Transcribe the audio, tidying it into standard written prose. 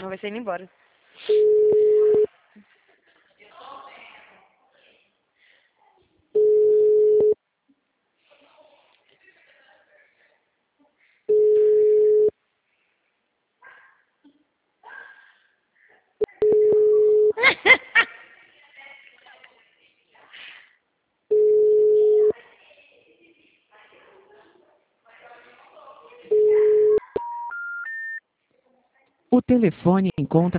Não vai ser indo embora. O telefone encontra